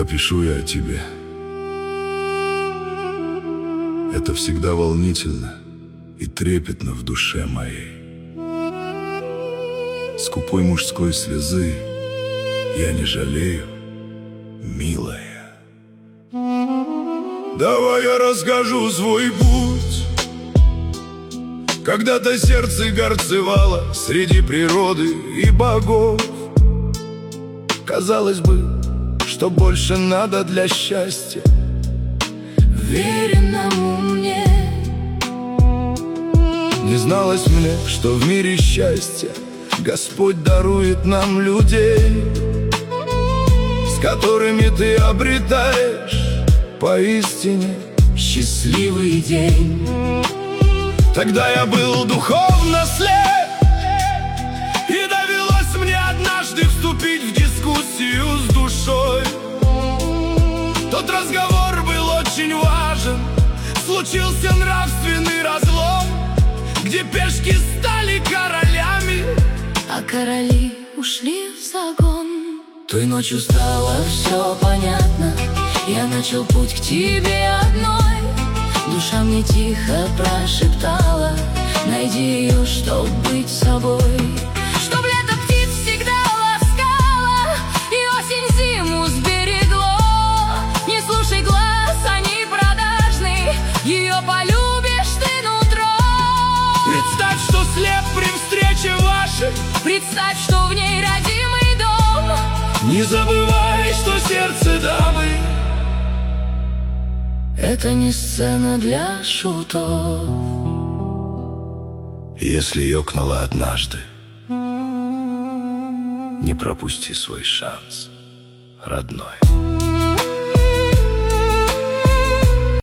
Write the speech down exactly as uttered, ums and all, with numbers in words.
Пишу я о тебе. Это всегда волнительно и трепетно в душе моей. Скупой мужской слезы я не жалею, милая. Давай я расскажу свой путь. Когда-то сердце горцевало среди природы и богов. Казалось бы, что больше надо для счастья веренному мне. Не зналось мне, что в мире счастья Господь дарует нам людей, с которыми ты обретаешь поистине счастливый день. Тогда я был духовно слеп, и довелось мне однажды вступить в дискуссию с душой. Тот разговор был очень важен. Случился нравственный разлом, где пешки стали королями, а короли ушли в загон. Той ночью стало все понятно. Я начал путь к тебе одной. Душа мне тихо прошептала: найди ее, чтоб быть собой. Чтоб лето птиц всегда ласкало и осень зиму сберегло. Не слушай глаз, они продажны, ее полюбишь ты нутром. Представь, что слеп при встрече вашей. Представь, что в ней родимый дом. Не забывай, что сердце дамы — это не сцена для шутов. Если ёкнула однажды, не пропусти свой шанс, родной.